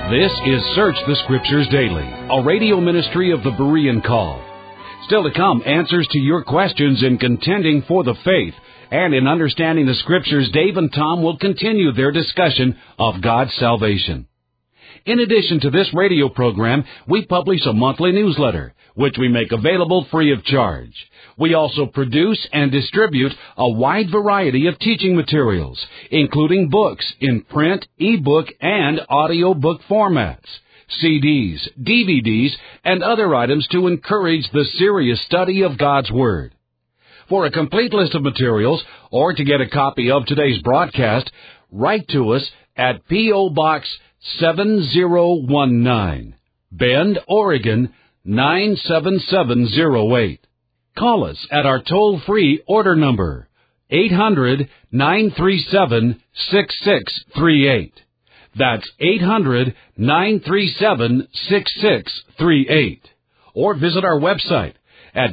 This is Search the Scriptures Daily, a radio ministry of the Berean Call. Still to come, answers to your questions in contending for the faith and in understanding the Scriptures. Dave and Tom will continue their discussion of God's salvation. In addition to this radio program, we publish a monthly newsletter, which we make available free of charge. We also produce and distribute a wide variety of teaching materials, including books in print, ebook, and audiobook formats, CDs, DVDs, and other items to encourage the serious study of God's Word. For a complete list of materials, or to get a copy of today's broadcast, write to us at P.O. Box 7019, Bend, Oregon 97708. Call us at our toll-free order number, 800-937-6638. That's 800-937-6638. Or visit our website at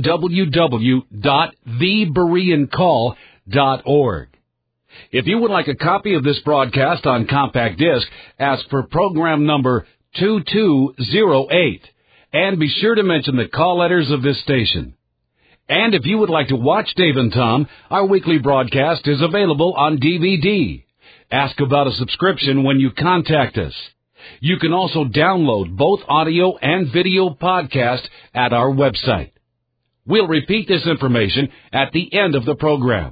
www.thebereancall.org. If you would like a copy of this broadcast on compact disc, ask for program number 2208, and be sure to mention the call letters of this station. And if you would like to watch Dave and Tom, our weekly broadcast is available on DVD. Ask about a subscription when you contact us. You can also download both audio and video podcasts at our website. We'll repeat this information at the end of the program.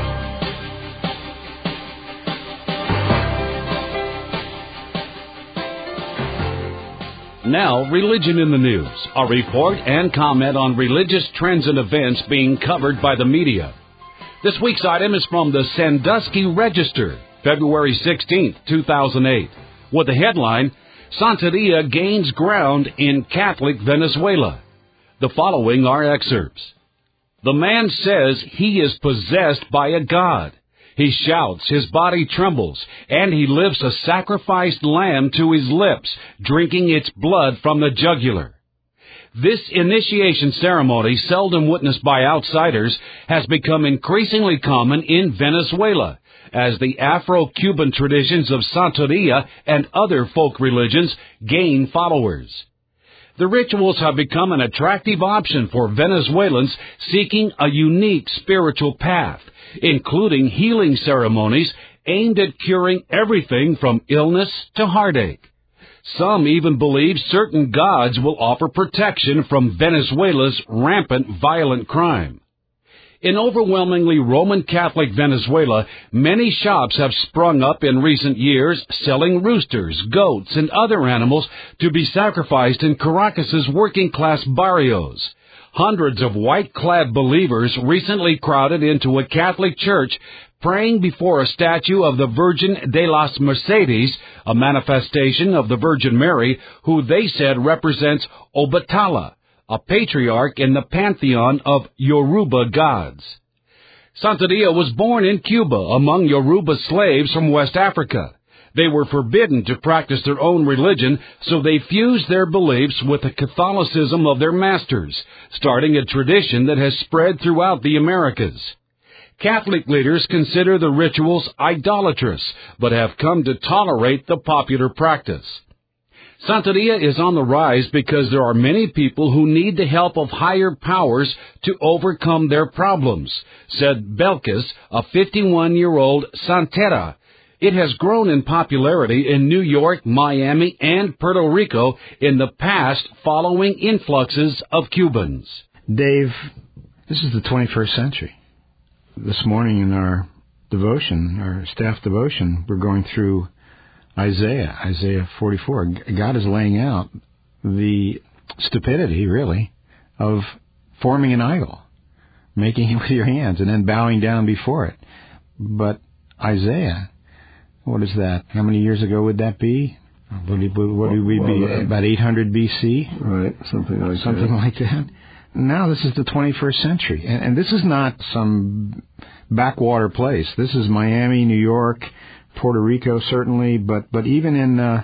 Now, Religion in the News, a report and comment on religious trends and events being covered by the media. This week's item is from the Sandusky Register, February 16, 2008, with the headline, Santeria Gains Ground in Catholic Venezuela. The following are excerpts. The man says he is possessed by a god. He shouts, his body trembles, and he lifts a sacrificed lamb to his lips, drinking its blood from the jugular. This initiation ceremony, seldom witnessed by outsiders, has become increasingly common in Venezuela, as the Afro-Cuban traditions of Santeria and other folk religions gain followers. The rituals have become an attractive option for Venezuelans seeking a unique spiritual path, including healing ceremonies aimed at curing everything from illness to heartache. Some even believe certain gods will offer protection from Venezuela's rampant violent crime. In overwhelmingly Roman Catholic Venezuela, many shops have sprung up in recent years selling roosters, goats, and other animals to be sacrificed in Caracas's working-class barrios. Hundreds of white-clad believers recently crowded into a Catholic church praying before a statue of the Virgin de las Mercedes, a manifestation of the Virgin Mary, who they said represents Obatala, a patriarch in the pantheon of Yoruba gods. Santeria was born in Cuba among Yoruba slaves from West Africa. They were forbidden to practice their own religion, so they fused their beliefs with the Catholicism of their masters, starting a tradition that has spread throughout the Americas. Catholic leaders consider the rituals idolatrous, but have come to tolerate the popular practice. Santeria is on the rise because there are many people who need the help of higher powers to overcome their problems, said Belkis, a 51-year-old Santera. It has grown in popularity in New York, Miami, and Puerto Rico in the past following influxes of Cubans. Dave, this is the 21st century. This morning in our devotion, our staff devotion, we're going through Isaiah 44. God is laying out the stupidity, really, of forming an idol, making it with your hands, and then bowing down before it. But Isaiah, what is that? How many years ago would that be? What would we be? About 800 B.C.? Right, something like that. Now this is the 21st century, and this is not some backwater place. This is Miami, New York, Puerto Rico, certainly, but even in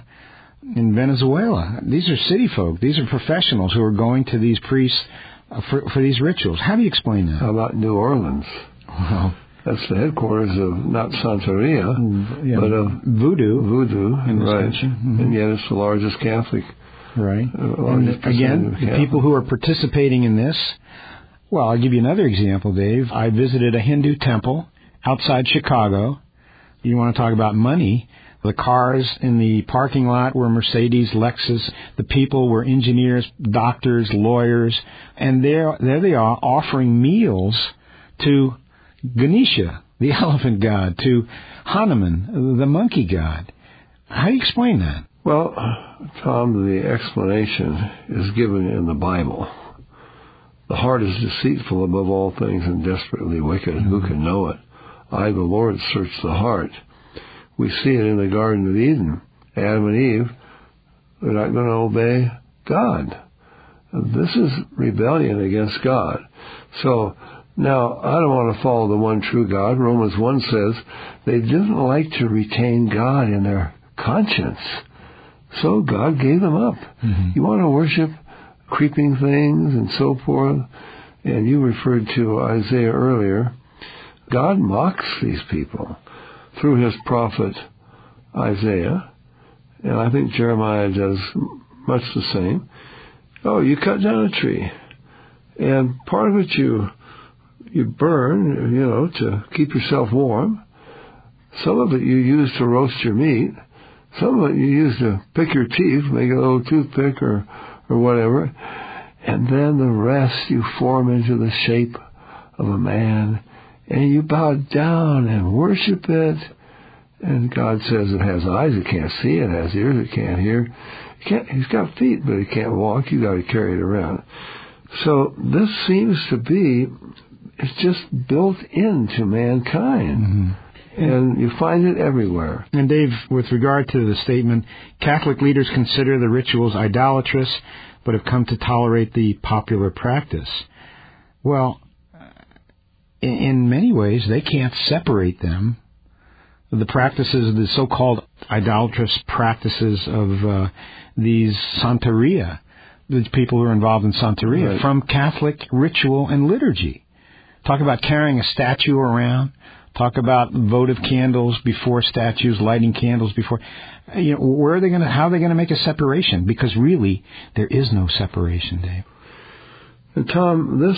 Venezuela. These are city folk. These are professionals who are going to these priests for these rituals. How do you explain that? How about New Orleans? Well, That's the headquarters of not Santeria, but of Voodoo. In this country. Mm-hmm. And yet it's the largest Catholic. Right. And again, the people who are participating in this, well, I'll give you another example, Dave. I visited a Hindu temple outside Chicago. You want to talk about money. The cars in the parking lot were Mercedes, Lexus. The people were engineers, doctors, lawyers. And there they are offering meals to Ganesha, the elephant god, to Hanuman, the monkey god. How do you explain that? Well, Tom, the explanation is given in the Bible. The heart is deceitful above all things and desperately wicked. Mm-hmm. Who can know it? I, the Lord, search the heart. We see it in the Garden of Eden. Adam and Eve, they're not going to obey God. This is rebellion against God. So now, I don't want to follow the one true God. Romans 1 says they didn't like to retain God in their conscience. So God gave them up. Mm-hmm. You want to worship creeping things and so forth? And you referred to Isaiah earlier. God mocks these people through his prophet Isaiah, and I think Jeremiah does much the same. Oh, you cut down a tree, and part of it you burn, to keep yourself warm. Some of it you use to roast your meat. Some of it you use to pick your teeth, make a little toothpick or whatever. And then the rest you form into the shape of a man, and you bow down and worship it. And God says it has eyes it can't see, it has ears it can't hear. He's got feet, but he can't walk. You got to carry it around. So this seems to be, it's just built into mankind. Mm-hmm. And you find it everywhere. And Dave, with regard to the statement, Catholic leaders consider the rituals idolatrous, but have come to tolerate the popular practice. Well, in many ways, they can't separate them. The practices, the so-called idolatrous practices of these Santeria, the people who are involved in Santeria, right, from Catholic ritual and liturgy. Talk about carrying a statue around. Talk about votive candles before statues, lighting candles before. How are they going to make a separation? Because really, there is no separation, Dave. And Tom, this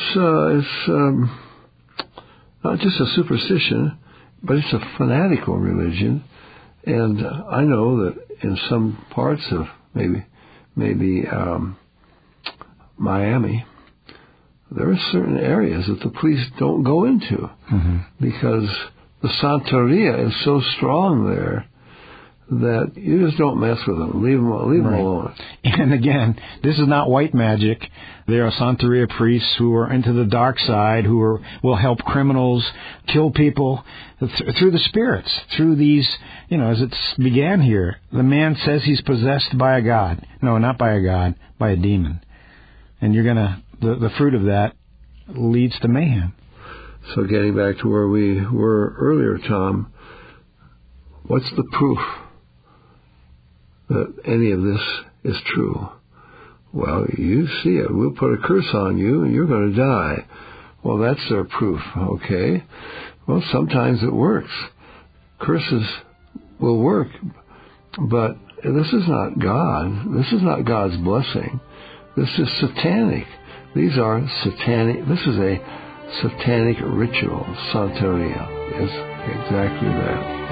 is not just a superstition, but it's a fanatical religion. And I know that in some parts of maybe Miami, there are certain areas that the police don't go into, mm-hmm, because the Santeria is so strong there that you just don't mess with them. Leave them alone. And again, this is not white magic. There are Santeria priests who are into the dark side, who will help criminals kill people through the spirits, through these, as it began here. The man says he's possessed by a god. No, not by a god, by a demon. And the fruit of that leads to mayhem. So getting back to where we were earlier, Tom, what's the proof that any of this is true? Well, you see it. We'll put a curse on you and you're going to die. Well, that's their proof, okay? Well, sometimes it works. Curses will work, but this is not God. This is not God's blessing. This is satanic. These are satanic. This is a satanic ritual. Santeria is exactly that.